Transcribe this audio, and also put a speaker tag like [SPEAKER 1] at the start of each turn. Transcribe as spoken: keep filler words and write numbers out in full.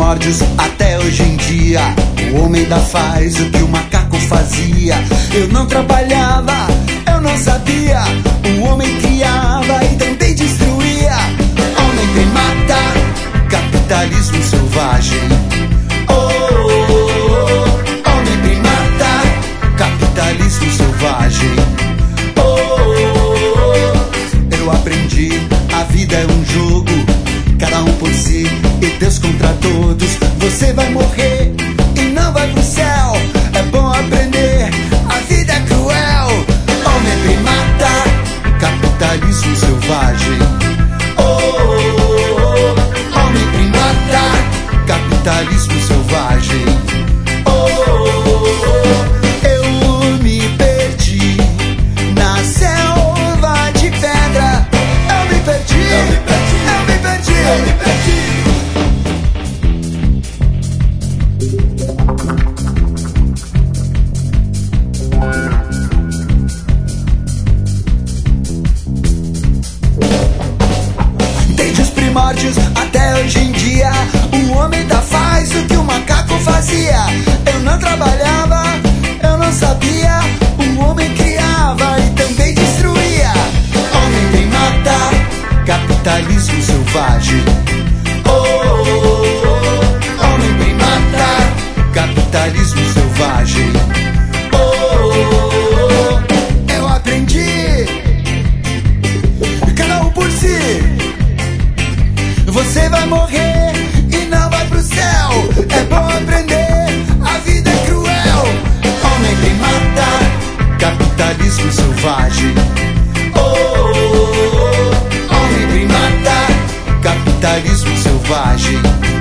[SPEAKER 1] primórdios até hoje em dia, o homem ainda faz o que o macaco fazia. Eu não trabalhava, eu não sabia, o homem criava e também destruía. Homem primata, capitalismo selvagem. Oh, oh, oh, homem primata, capitalismo selvagem. Oh, oh, oh, eu aprendi, a vida é um jogo, cada um por si e Deus contra todos. Você vai morrer e não vai pro céu, é bom aprender, a vida é cruel. Homem primata, capitalismo selvagem. Oh, oh, oh, homem primata, capitalismo selvagem. Oh, oh, oh, eu me perdi na selva de pedra. Eu me perdi, eu me perdi, eu me perdi, eu me perdi. Desde os primórdios até hoje em dia, o homem ainda faz o que o macaco fazia. Eu não trabalhava, eu não sabia, o homem criava e também destruía. Homem primata, capitalismo selvagem. Oh, oh, oh, homem primata, capitalismo selvagem. Oh, oh, oh, eu aprendi, cada um por si. Você vai morrer e não vai pro céu, é bom aprender, a vida é cruel. Homem primata, capitalismo selvagem. Oh, oh, oh, homem primata, capitalismo selvagem.